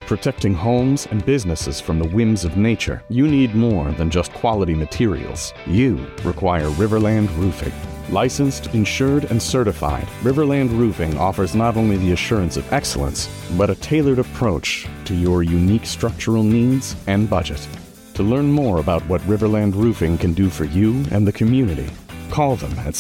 protecting homes and businesses from the whims of nature, you need more than just quality materials. You require Riverland Roofing. Licensed, insured, and certified, Riverland Roofing offers not only the assurance of excellence, but a tailored approach to your unique structural needs and budget. To learn more about what Riverland Roofing can do for you and the community, call them at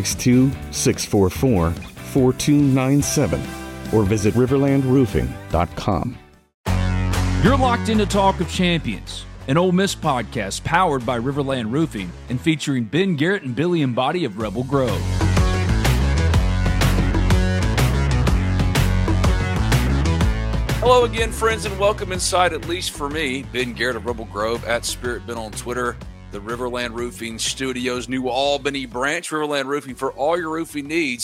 662-644-4297 or visit riverlandroofing.com. You're locked into Talk of Champions, an Ole Miss podcast powered by Riverland Roofing and featuring Ben Garrett and Billy Embody of Rebel Grove. Hello again, friends, and welcome inside, at least for me, Ben Garrett of Rebel Grove, at Spirit Ben on Twitter, the Riverland Roofing Studios, New Albany branch. Riverland Roofing for all your roofing needs,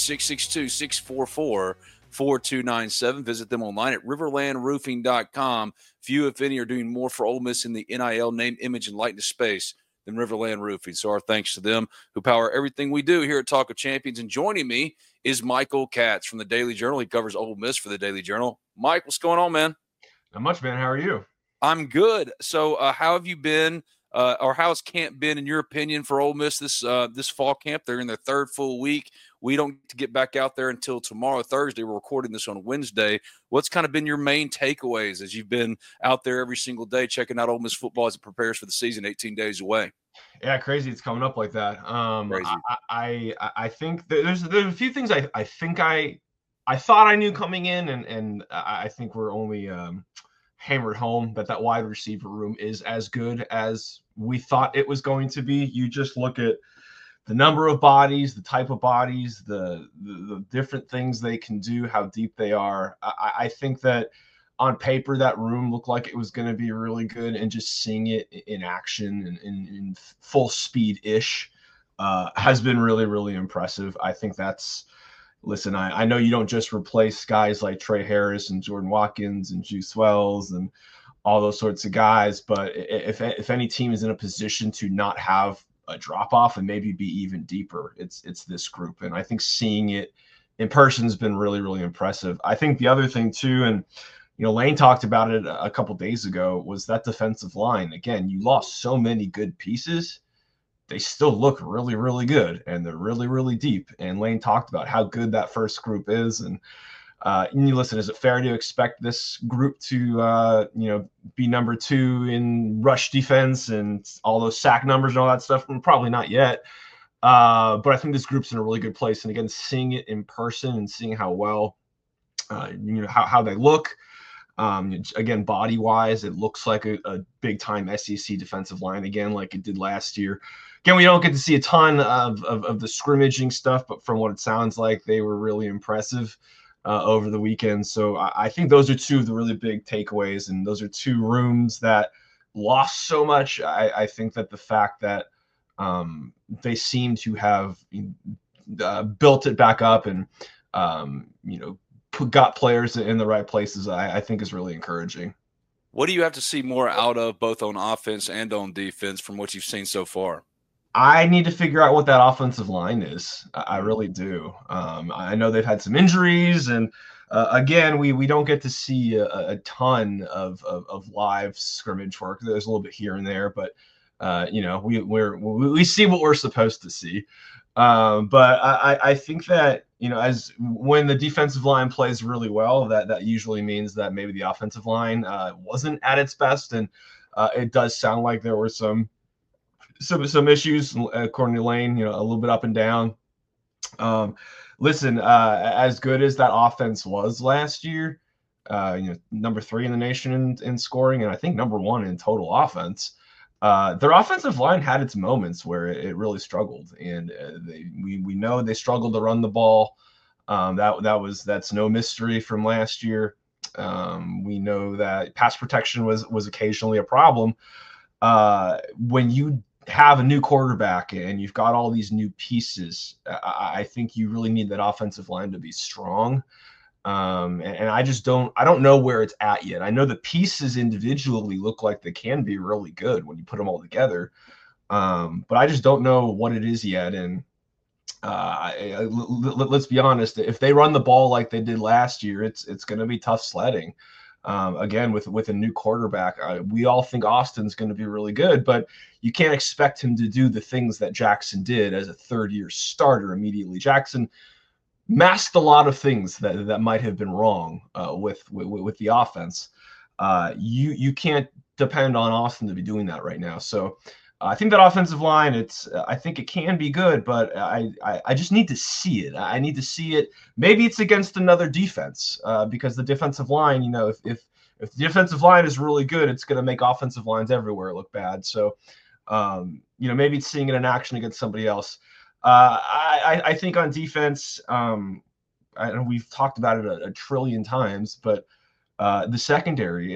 662-644-4297. Visit them online at riverlandroofing.com. Few, if any, are doing more for Ole Miss in the NIL name, image, and likeness space than Riverland Roofing. So our thanks to them who power everything we do here at Talk of Champions. And joining me is Michael Katz from the Daily Journal. He covers Ole Miss for the Daily Journal. Mike, what's going on, man? Not much, man. How are you? I'm good. So how have you been, or how's camp been, in your opinion, for Ole Miss this fall camp? They're in their third full week. We don't get back out there until tomorrow, Thursday. We're recording this on Wednesday. What's kind of been your main takeaways as you've been out there every single day checking out Ole Miss football as it prepares for the season 18 days away? Yeah, crazy. It's coming up like that. Crazy. I think there's a few things I thought I knew coming in, and I think we're only hammered home that wide receiver room is as good as we thought it was going to be. You just look at the number of bodies, the type of bodies, the different things they can do, how deep they are. I think that on paper, that room looked like it was going to be really good, and just seeing it in action and in full speed-ish has been really, really impressive. I think that's – listen, I know you don't just replace guys like Trey Harris and Jordan Watkins and Juice Wells and all those sorts of guys, but if any team is in a position to not have a drop-off and maybe be even deeper, it's this group. And I think seeing it in person has been really, really impressive. I think the other thing, too, and – Lane talked about it a couple days ago, was that defensive line. Again, you lost so many good pieces. They still look really, really good, and they're really, really deep. And Lane talked about how good that first group is. And listen, is it fair to expect this group to, be number 2 in rush defense and all those sack numbers and all that stuff? Probably not yet. But I think this group's in a really good place. And again, seeing it in person and seeing how well, how they look. Again, body-wise, it looks like a big-time SEC defensive line again, like it did last year. Again, we don't get to see a ton of the scrimmaging stuff, but from what it sounds like, they were really impressive over the weekend. So I think those are two of the really big takeaways, and those are two rooms that lost so much. I think that the fact that they seem to have built it back up and, got players in the right places, I think is really encouraging. What do you have to see more out of, both on offense and on defense, from what you've seen so far? I need to figure out what that offensive line is. I really do. I know they've had some injuries, and again, we don't get to see a ton of live scrimmage work. There's a little bit here and there, but we see what we're supposed to see. But I think that, as when the defensive line plays really well, that usually means that maybe the offensive line wasn't at its best. And it does sound like there were some issues, according to Lane, a little bit up and down. Listen, as good as that offense was last year, number 3 in the nation in scoring, and I think number 1 in total offense. Their offensive line had its moments where it really struggled, and we know they struggled to run the ball. That's no mystery from last year. We know that pass protection was occasionally a problem. When you have a new quarterback and you've got all these new pieces, I think you really need that offensive line to be strong. And I don't know where it's at yet. I know the pieces individually look like they can be really good when you put them all together. But I just don't know what it is yet. And let's be honest, if they run the ball like they did last year, it's going to be tough sledding. Again, with a new quarterback, we all think Austin's going to be really good, but you can't expect him to do the things that Jackson did as a third-year starter immediately. Jackson masked a lot of things that might have been wrong with the offense. You can't depend on Austin to be doing that right now. So I think that offensive line, I think it can be good, but I just need to see it. I need to see it. Maybe it's against another defense because the defensive line, if the defensive line is really good, it's going to make offensive lines everywhere look bad. So, maybe it's seeing it in action against somebody else. I think on defense, I know we've talked about it a trillion times, but the secondary,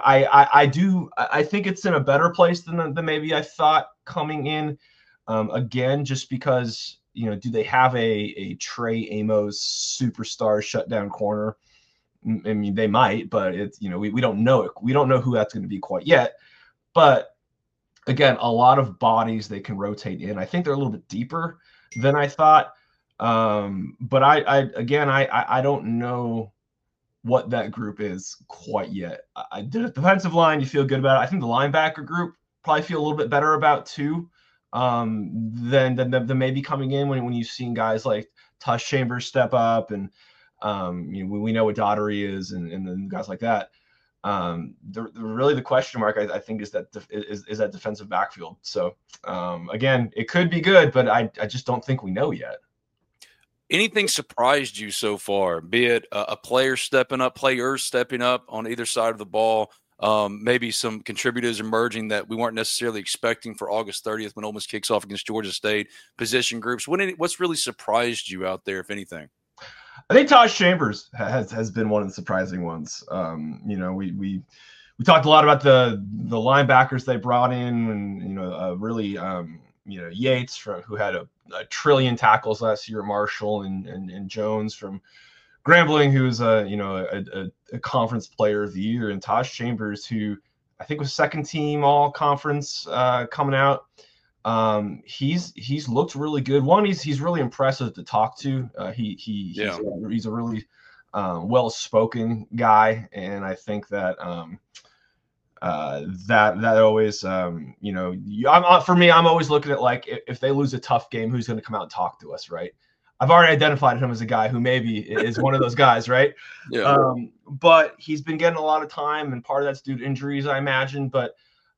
I think it's in a better place than maybe I thought coming in. Again, just because do they have a Trey Amos superstar shutdown corner? I mean, they might, but it's we don't know it. We don't know who that's going to be quite yet. But again, a lot of bodies they can rotate in. I think they're a little bit deeper than I thought. But I don't know what that group is quite yet. The defensive line, you feel good about it. I think the linebacker group probably feel a little bit better about too. Than maybe coming in when you've seen guys like Tush Chambers step up, and we know what Daugherty is, and then guys like that. Really the question mark I think is that defensive backfield. So again, it could be good, but I just don't think we know yet. Anything surprised you so far, be it a players stepping up on either side of the ball, maybe some contributors emerging that we weren't necessarily expecting for August 30th when Ole Miss kicks off against Georgia State, position groups? What's really surprised you out there, if anything? I think Tush Chambers has been one of the surprising ones. We talked a lot about the linebackers they brought in, and really Yates who had a trillion tackles last year, Marshall, and Jones from Grambling, who's a conference player of the year, and Tush Chambers, who I think was second team all conference coming out. He's looked really good. One, he's really impressive to talk to. He's a really well-spoken guy, and I think that that always for me, I'm always looking at, like, if they lose a tough game, who's going to come out and talk to us, right? I've already identified him as a guy who maybe is one of those guys, right? Yeah. But he's been getting a lot of time, and part of that's due to injuries, I imagine. But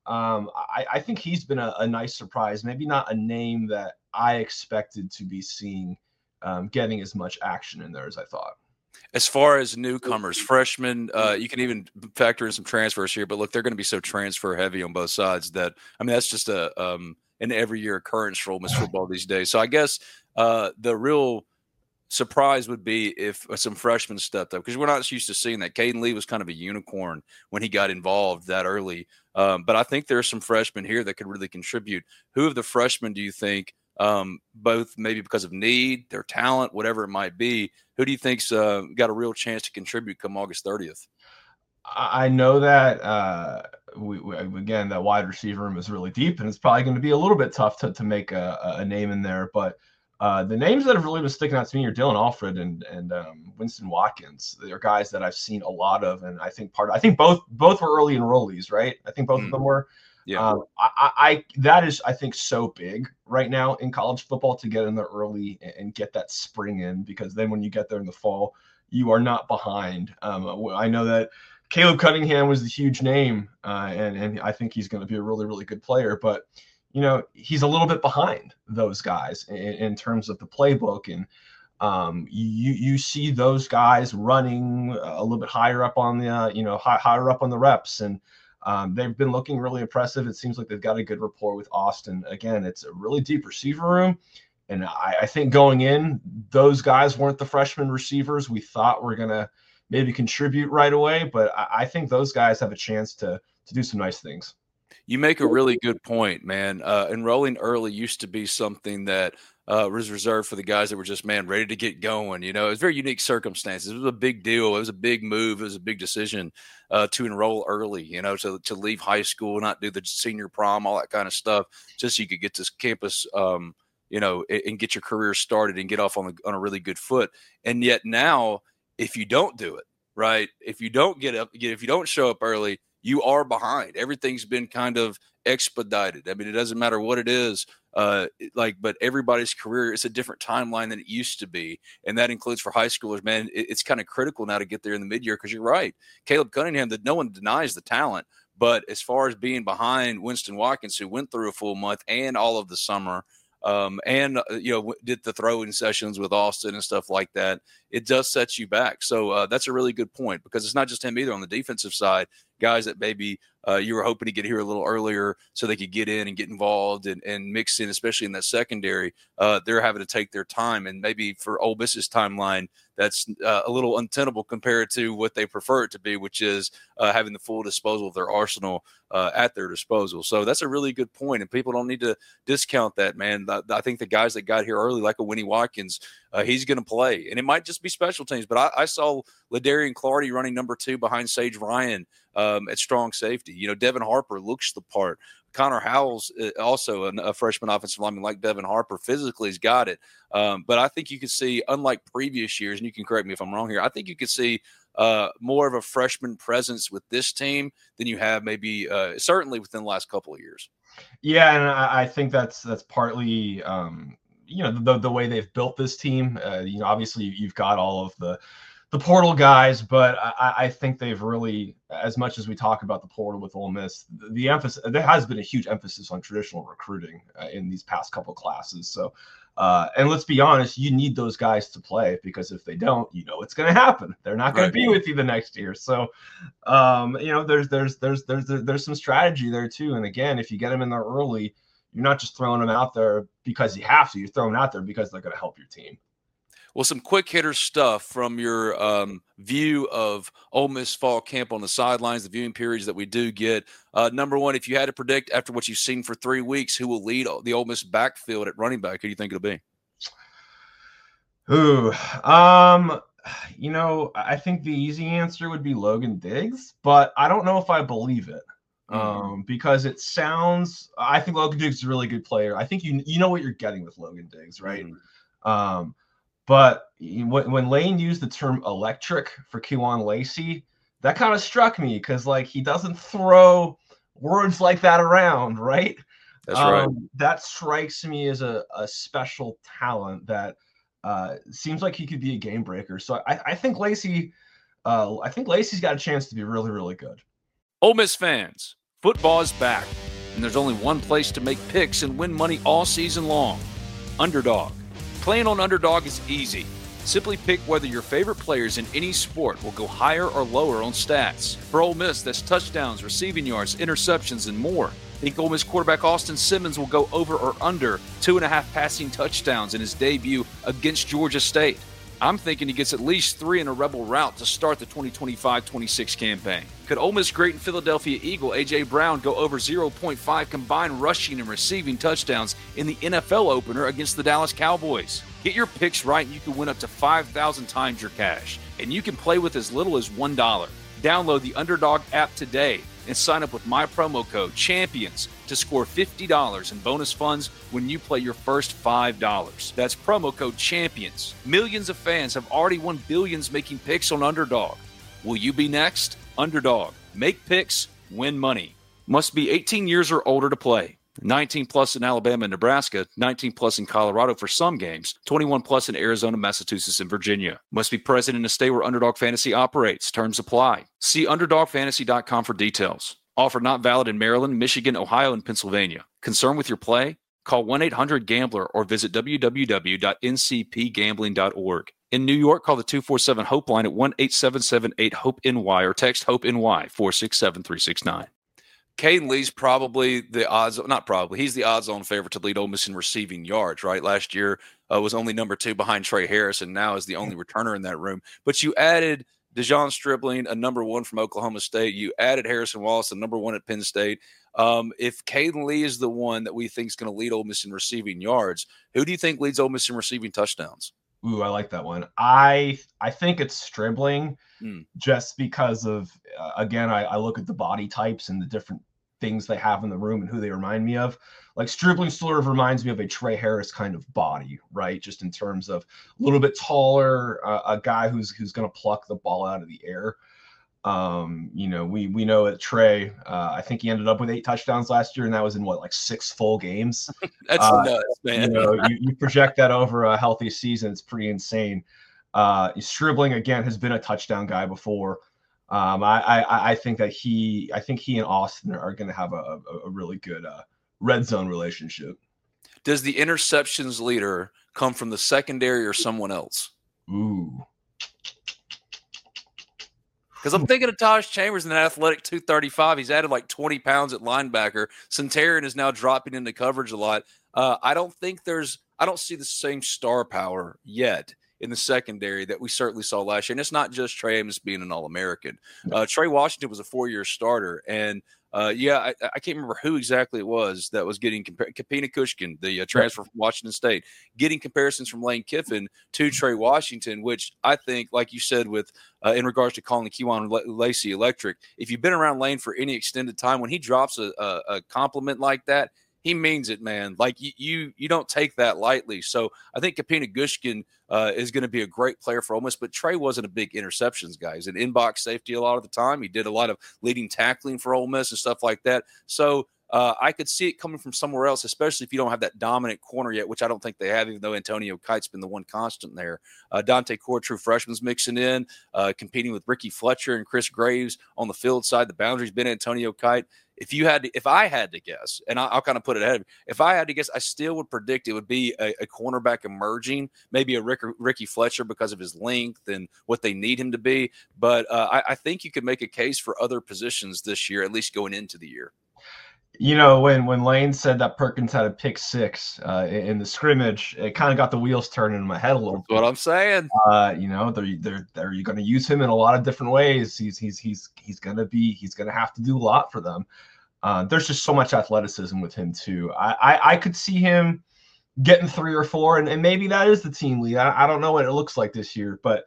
I think he's been a nice surprise. Maybe not a name that I expected to be seeing getting as much action in there as I thought. As far as newcomers, freshmen, you can even factor in some transfers here. But look, they're going to be so transfer heavy on both sides that, I mean, that's just an every year occurrence for Ole Miss football these days. So I guess the real surprise would be if some freshmen stepped up, because we're not used to seeing that. Caden Lee was kind of a unicorn when he got involved that early. But I think there are some freshmen here that could really contribute. Who of the freshmen do you think, both maybe because of need, their talent, whatever it might be, who do you think's got a real chance to contribute come August 30th? I know that we again, that wide receiver room is really deep, and it's probably going to be a little bit tough to make a name in there. But the names that have really been sticking out to me are Dylan Alfred and Winston Watkins. They're guys that I've seen a lot of, and I think both were early enrollees, right? I think both of them were. Yeah. That is, I think, so big right now in college football to get in there early and get that spring in, because then when you get there in the fall, you are not behind. I know that Caleb Cunningham was the huge name, and I think he's going to be a really, really good player, but he's a little bit behind those guys in terms of the playbook, and you see those guys running a little bit higher up on the higher up on the reps, and they've been looking really impressive. It seems like they've got a good rapport with Austin. Again, it's a really deep receiver room, and I think going in, those guys weren't the freshman receivers we thought were gonna maybe contribute right away, but I think those guys have a chance to do some nice things. You make a really good point, man. Enrolling early used to be something that was reserved for the guys that were just, ready to get going. It was very unique circumstances. It was a big deal. It was a big move. It was a big decision to enroll early, to leave high school, not do the senior prom, all that kind of stuff, just so you could get to campus, and get your career started and get off on a really good foot. And yet now, if you don't do it, right? If you don't if you don't show up early, you are behind. Everything's been kind of expedited. I mean, it doesn't matter what it is. But everybody's career is a different timeline than it used to be, and that includes for high schoolers. Man, it's kind of critical now to get there in the mid-year, because you're right, Caleb Cunningham. That no one denies the talent, but as far as being behind Winston Watkins, who went through a full month and all of the summer, did the throwing sessions with Austin and stuff like that, it does set you back. So that's a really good point, because it's not just him either on the defensive side. Guys that maybe you were hoping to get here a little earlier so they could get in and get involved and mix in, especially in that secondary. They're having to take their time, and maybe for Ole Miss's timeline, that's a little untenable compared to what they prefer it to be, which is having the full disposal of their arsenal at their disposal. So that's a really good point, and people don't need to discount that, man. I think the guys that got here early, like a Winnie Watkins, he's going to play, and it might just be special teams. But I saw LaDarian Clardy running number 2 behind Sage Ryan at strong safety. Devin Harper looks the part. Connor Howell's also a freshman offensive lineman like Devin Harper. Physically, he's got it. But I think you could see, unlike previous years, and you can correct me if I'm wrong here, I think you could see more of a freshman presence with this team than you have maybe certainly within the last couple of years. Yeah, and I think that's partly the way they've built this team. Obviously you've got all of the portal guys, but I think they've really, as much as we talk about the portal with Ole Miss, the emphasis, there has been a huge emphasis on traditional recruiting in these past couple classes. So, and let's be honest, you need those guys to play, because if they don't, it's going to happen. They're not going to be with you the next year. So, there's some strategy there too. And again, if you get them in there early, you're not just throwing them out there because you have to. You're throwing them out there because they're going to help your team. Well, some quick hitter stuff from your view of Ole Miss fall camp on the sidelines, the viewing periods that we do get. Number one, if you had to predict after what you've seen for 3 weeks, who will lead the Ole Miss backfield at running back, who do you think it'll be? I think the easy answer would be Logan Diggs, but I don't know if I believe it. Because it sounds, I think Logan Diggs is a really good player. I think you know what you're getting with Logan Diggs, right? But when Lane used the term electric for Kewan Lacey, that kind of struck me, because he doesn't throw words like that around, right? That's right. That strikes me as a special talent that seems like he could be a game breaker. So I think Lacey's got a chance to be really, really good. Ole Miss fans, football is back, and there's only one place to make picks and win money all season long: Underdog. Playing on Underdog is easy. Simply pick whether your favorite players in any sport will go higher or lower on stats. For Ole Miss, that's touchdowns, receiving yards, interceptions, and more. Think Ole Miss quarterback Austin Simmons will go over or under 2.5 passing touchdowns in his debut against Georgia State. I'm thinking he gets at least 3 in a Rebel route to start the 2025-26 campaign. Could Ole Miss great and Philadelphia Eagle A.J. Brown go over 0.5 combined rushing and receiving touchdowns in the NFL opener against the Dallas Cowboys? Get your picks right and you can win up to 5,000 times your cash. And you can play with as little as $1. Download the Underdog app today and sign up with my promo code CHAMPIONS to score $50 in bonus funds when you play your first $5. That's promo code CHAMPIONS. Millions of fans have already won billions making picks on Underdog. Will you be next? Underdog. Make picks, win money. Must be 18 years or older to play. 19 plus in Alabama and Nebraska, 19 plus in Colorado for some games, 21 plus in Arizona, Massachusetts, and Virginia. Must be present in a state where Underdog Fantasy operates. Terms apply. See UnderdogFantasy.com for details. Offer not valid in Maryland, Michigan, Ohio, and Pennsylvania. Concerned with your play? Call 1-800-GAMBLER or visit www.ncpgambling.org. In New York, call the 247-HOPE line at 1-877-8-HOPE-NY or text HOPE-NY 467-369. Caden Lee's probably the odds, not probably, he's the odds-on favorite to lead Ole Miss in receiving yards, right? Last year was only number 2 behind Trey Harris, and now is the only returner in that room. But you added Dejon Stribling, a number 1 from Oklahoma State. You added Harrison Wallace, a number 1 at Penn State. If Caden Lee is the one that we think is going to lead Ole Miss in receiving yards, who do you think leads Ole Miss in receiving touchdowns? Ooh, I like that one. I think it's Stribling, just because of, again, I look at the body types and the different things they have in the room and who they remind me of. Like Stribling sort of reminds me of a Trey Harris kind of body, right? Just in terms of a little bit taller, a guy who's going to pluck the ball out of the air. We know that Trey, I think he ended up with 8 touchdowns last year, and that was in like 6 full games. That's nuts, man. You project that over a healthy season, it's pretty insane. Stribling again has been a touchdown guy before. I think he and Austin are going to have a really good red zone relationship. Does the interceptions leader come from the secondary or someone else? Ooh. Because I'm thinking of Taj Chambers in an athletic 235. He's added like 20 pounds at linebacker. Centarian is now dropping into coverage a lot. I don't see the same star power yet in the secondary that we certainly saw last year. And it's not just Trey Amos being an All-American. Trey Washington was a 4-year starter. And I can't remember who exactly it was that was getting Kapina Kushkin, the transfer from Washington State, getting comparisons from Lane Kiffin to Trey Washington, which I think, like you said, with in regards to calling Kewan Lacey electric, if you've been around Lane for any extended time, when he drops a compliment like that, he means it, man. Like you don't take that lightly. So I think Kapina Kushkin is going to be a great player for Ole Miss, but Trey wasn't a big interceptions guy. He's an in-box safety a lot of the time. He did a lot of leading tackling for Ole Miss and stuff like that. So I could see it coming from somewhere else, especially if you don't have that dominant corner yet, which I don't think they have, even though Antonio Kite's been the one constant there. Dante Core, true freshman's mixing in, competing with Ricky Fletcher and Chris Graves on the field side. The boundary's been Antonio Kite. If I had to guess, and I'll kind of put it ahead of me, if I had to guess, I still would predict it would be a cornerback emerging, maybe a Ricky Fletcher because of his length and what they need him to be. But I think you could make a case for other positions this year, at least going into the year. You know, when Lane said that Perkins had a pick 6 in the scrimmage, it kind of got the wheels turning in my head a little bit. What I'm saying. They're going to use him in a lot of different ways. He's going to have to do a lot for them. There's just so much athleticism with him too. I could see him getting 3 or 4, and maybe that is the team lead. I don't know what it looks like this year, but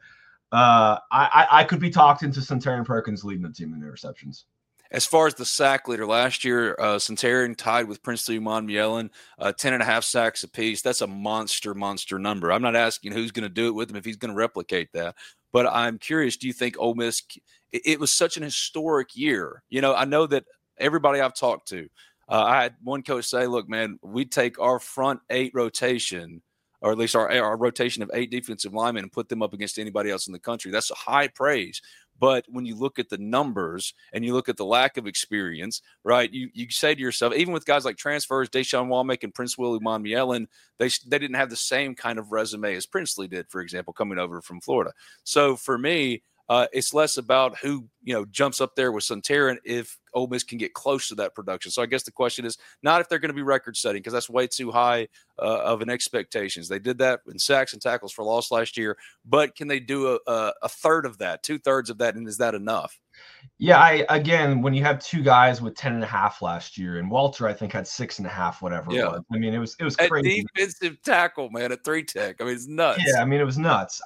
I could be talked into Centarian Perkins leading the team in interceptions. As far as the sack leader, last year, Centarian tied with Princely Umanmielen, 10.5 sacks apiece. That's a monster number. I'm not asking who's going to do it with him if he's going to replicate that. But I'm curious, do you think Ole Miss – it was such an historic year. You know, I know that everybody I've talked to, I had one coach say, look, man, we take our front 8 rotation – or at least our rotation of 8 defensive linemen and put them up against anybody else in the country. That's a high praise. But when you look at the numbers and you look at the lack of experience, right, you say to yourself, even with guys like transfers, Deshaun Walmack and Prince Willie Umanmielen, they didn't have the same kind of resume as Princely did, for example, coming over from Florida. So for me, it's less about who, jumps up there with Centarian if Ole Miss can get close to that production. So I guess the question is not if they're going to be record setting, because that's way too high of an expectations. They did that in sacks and tackles for loss last year, but can they do a third of that, 2/3 of that, and is that enough? Yeah, again, when you have 2 guys with 10.5 last year, and Walter, I think, had 6.5, whatever it was. I mean, it was crazy. A defensive tackle, man, at 3 tech. I mean, it's nuts. Yeah, I mean, it was nuts.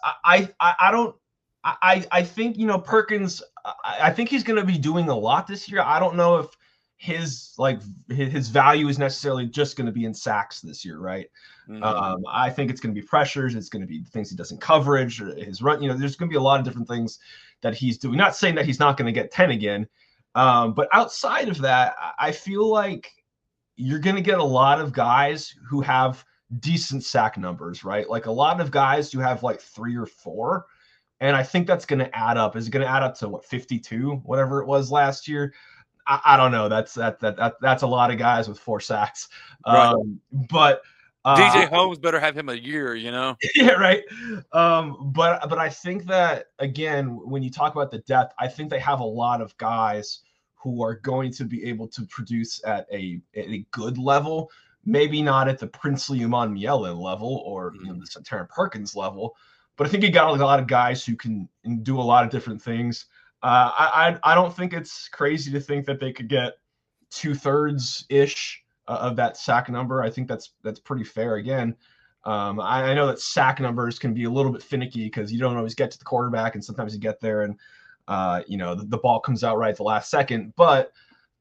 I think, Perkins, I think he's going to be doing a lot this year. I don't know if his value is necessarily just going to be in sacks this year, right? Mm-hmm. I think it's going to be pressures. It's going to be things he does in coverage, or his run. There's going to be a lot of different things that he's doing. Not saying that he's not going to get 10 again, but outside of that, I feel like you're going to get a lot of guys who have decent sack numbers, right? Like a lot of guys who have like 3 or 4. And I think that's going to add up. Is it going to add up to 52, whatever it was last year? I don't know. That's a lot of guys with 4 sacks. Right. But DJ Holmes better have him a year, Yeah, right. But I think that, again, when you talk about the depth, I think they have a lot of guys who are going to be able to produce at a good level. Maybe not at the Princely Umanmielen level or the Centarian Perkins level. But I think you got a lot of guys who can do a lot of different things. I don't think it's crazy to think that they could get 2/3-ish of that sack number. I think that's pretty fair. Again, I know that sack numbers can be a little bit finicky because you don't always get to the quarterback, and sometimes you get there and the ball comes out right at the last second. But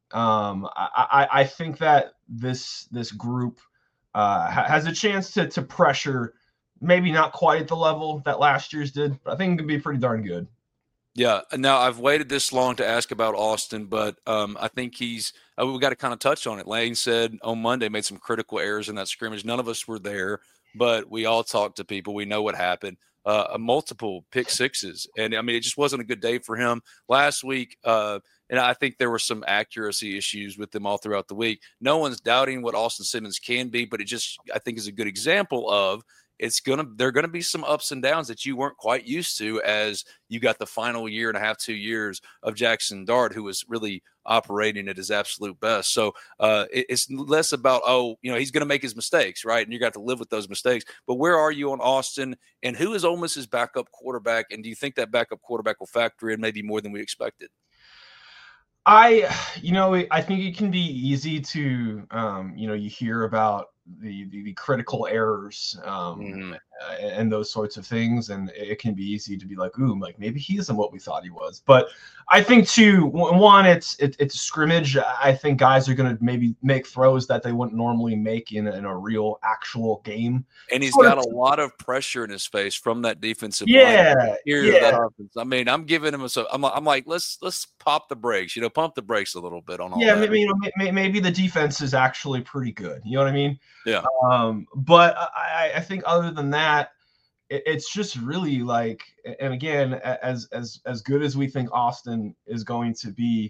I think that this group has a chance to pressure, maybe not quite at the level that last year's did, but I think it can be pretty darn good. Yeah. Now I've waited this long to ask about Austin, but I think he's. We got to kind of touch on it. Lane said on Monday made some critical errors in that scrimmage. None of us were there, but we all talked to people. We know what happened. Multiple pick sixes, and I mean it just wasn't a good day for him last week. And I think there were some accuracy issues with them all throughout the week. No one's doubting what Austin Simmons can be, but it just I think is a good example of there are gonna be some ups and downs that you weren't quite used to as you got the final year and a half, 2 years of Jackson Dart, who was really operating at his absolute best. So it's less about, he's going to make his mistakes, right? And you got to live with those mistakes. But where are you on Austin, and who is Ole Miss's backup quarterback? And do you think that backup quarterback will factor in maybe more than we expected? I think it can be easy to, you hear about the critical errors and those sorts of things, and it can be easy to be like, ooh, like maybe he isn't what we thought he was. But I think one, it's a scrimmage. I think guys are going to maybe make throws that they wouldn't normally make in a real actual game. And he's got a lot of pressure in his face from that defensive line. That offense. I mean, I'm giving him I'm like, let's pop the brakes, pump the brakes a little bit on all that. Maybe the defense is actually pretty good. You know what I mean? Yeah. But I think other than that, it's just really like, and again, as good as we think Austin is going to be,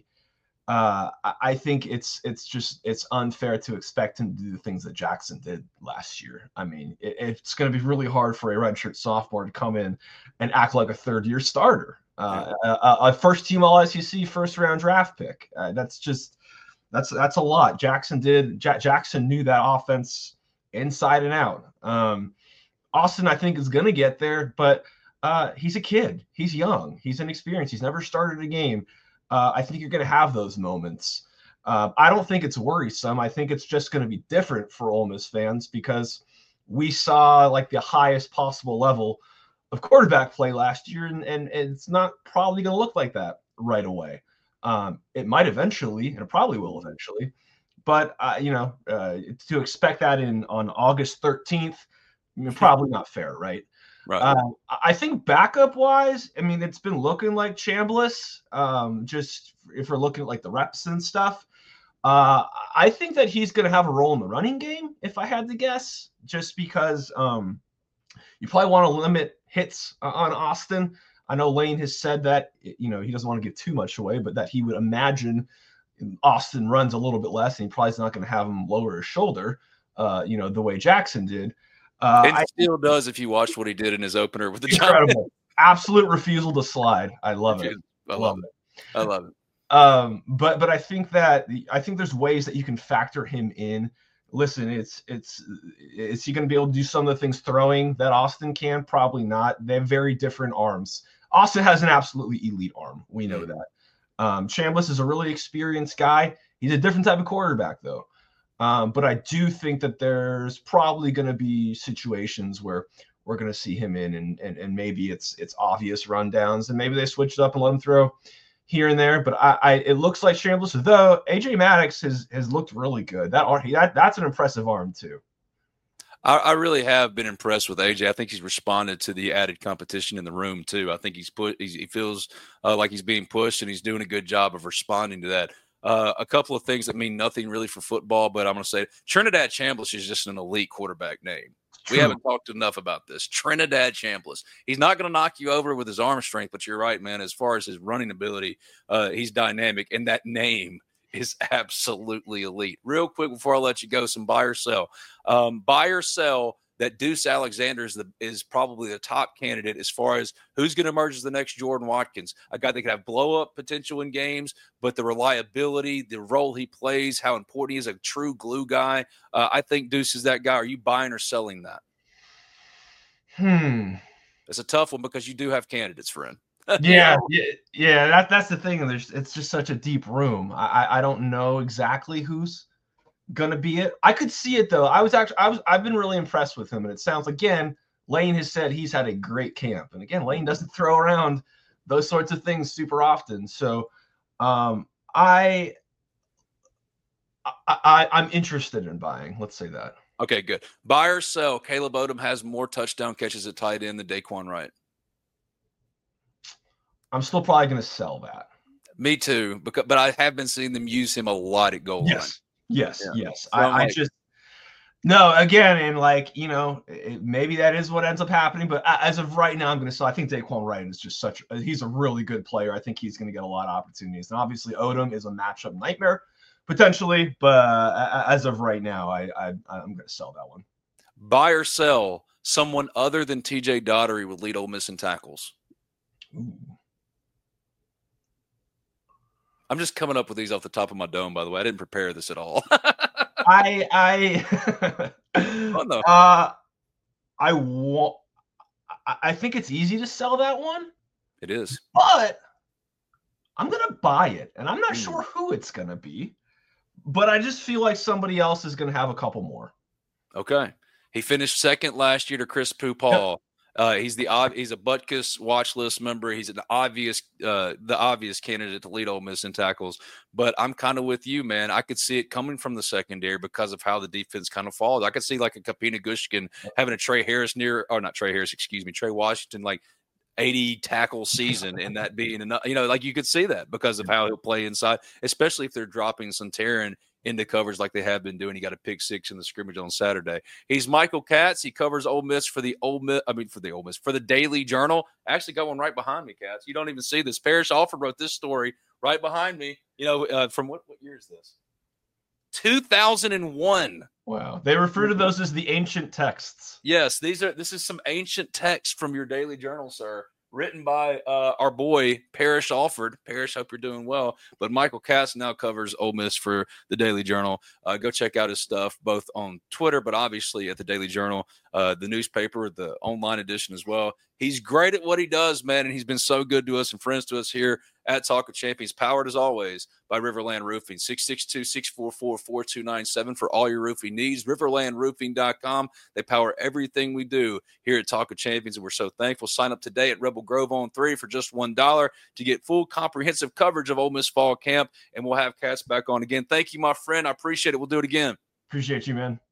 I think it's unfair to expect him to do the things that Jackson did last year. I mean, it's going to be really hard for a redshirt sophomore to come in and act like a third-year starter, a first-team All-SEC first-round draft pick. That's a lot. Jackson knew that offense inside and out. Austin, I think, is going to get there, but he's a kid. He's young. He's inexperienced. He's never started a game. I think you're going to have those moments. I don't think it's worrisome. I think it's just going to be different for Ole Miss fans because we saw like the highest possible level of quarterback play last year, and it's not probably going to look like that right away. It might eventually, and it probably will eventually, but to expect that on August 13th, probably not fair, right? Right. I think backup wise, I mean, it's been looking like Chambliss. Just if we're looking at like the reps and stuff, I think that he's going to have a role in the running game. If I had to guess, just because you probably want to limit hits on Austin. I know Lane has said that, he doesn't want to give too much away, but that he would imagine Austin runs a little bit less, and he probably is not going to have him lower his shoulder, the way Jackson did. And still does if you watch what he did in his opener with the Giants. Absolute refusal to slide. I love it. I love it. But I think there's ways that you can factor him in. Listen, is he going to be able to do some of the things throwing that Austin can? Probably not. They have very different arms. Austin has an absolutely elite arm. We know that. Chambliss is a really experienced guy. He's a different type of quarterback, though. But I do think that there's probably going to be situations where we're going to see him in, and maybe it's obvious rundowns, and maybe they switch it up and let him throw here and there. But it looks like Chambliss, though AJ Maddox has looked really good. That's an impressive arm too. I really have been impressed with AJ. I think he's responded to the added competition in the room too. I think he feels like he's being pushed, and he's doing a good job of responding to that. A couple of things that mean nothing really for football, but I'm going to say Trinidad Chambliss is just an elite quarterback name. We haven't talked enough about this. Trinidad Chambliss. He's not going to knock you over with his arm strength, but you're right, man. As far as his running ability, he's dynamic, and that name is absolutely elite. Real quick before I let you go, some buy or sell. Buy or sell that Deuce Alexander is probably the top candidate as far as who's going to emerge as the next Jordan Watkins. A guy that could have blow-up potential in games, but the reliability, the role he plays, how important he is, a true glue guy. I think Deuce is that guy. Are you buying or selling that? It's a tough one because you do have candidates, friend. Yeah. That's the thing. It's just such a deep room. I don't know exactly who's gonna be it. I could see it though. I've been really impressed with him, and it sounds, again, Lane has said he's had a great camp, and again, Lane doesn't throw around those sorts of things super often. So I I'm interested in buying. Let's say that. Okay, good. Buy or sell. Caleb Odom has more touchdown catches at tight end than Daquan Wright. I'm still probably going to sell that. Me too, but I have been seeing them use him a lot at goal line. Yes. So I just no. Again, and like maybe that is what ends up happening. But as of right now, I'm going to sell. I think Daquan Wright is just he's a really good player. I think he's going to get a lot of opportunities. And obviously, Odom is a matchup nightmare potentially. But as of right now, I'm going to sell that one. Buy or sell. Someone other than T.J. Daugherty would lead Ole Miss in tackles. Ooh. I'm just coming up with these off the top of my dome, by the way. I didn't prepare this at all. I think it's easy to sell that one. It is. But I'm going to buy it, and I'm not sure who it's going to be. But I just feel like somebody else is going to have a couple more. Okay. He finished second last year to Chris Paul. Yep. He's a Butkus watch list member. He's the obvious candidate to lead Ole Miss in tackles. But I'm kind of with you, man. I could see it coming from the secondary because of how the defense kind of falls. I could see like a Kapina Gushkin having a Trey Washington like 80 tackle season and that being enough. Like you could see that because of how he'll play inside, especially if they're dropping Suntaran into coverage like they have been doing. He got a pick 6 in the scrimmage on Saturday. He's Michael Katz. He covers Ole Miss for the Daily Journal. I actually got one right behind me, Katz. You don't even see this. Parrish Alford wrote this story right behind me. From what year is this? 2001. Wow. They refer to those as the ancient texts. Yes, this is some ancient text from your Daily Journal, sir. Written by our boy, Parrish Alford. Parrish, hope you're doing well. But Michael Katz now covers Ole Miss for the Daily Journal. Go check out his stuff, both on Twitter, but obviously at the Daily Journal, the newspaper, the online edition as well. He's great at what he does, man, and he's been so good to us and friends to us here at Talk of Champions, powered as always by Riverland Roofing. 662-644-4297 for all your roofing needs. RiverlandRoofing.com. They power everything we do here at Talk of Champions, and we're so thankful. Sign up today at Rebel Grove on 3 for just $1 to get full comprehensive coverage of Ole Miss Fall Camp, and we'll have Katz back on again. Thank you, my friend. I appreciate it. We'll do it again. Appreciate you, man.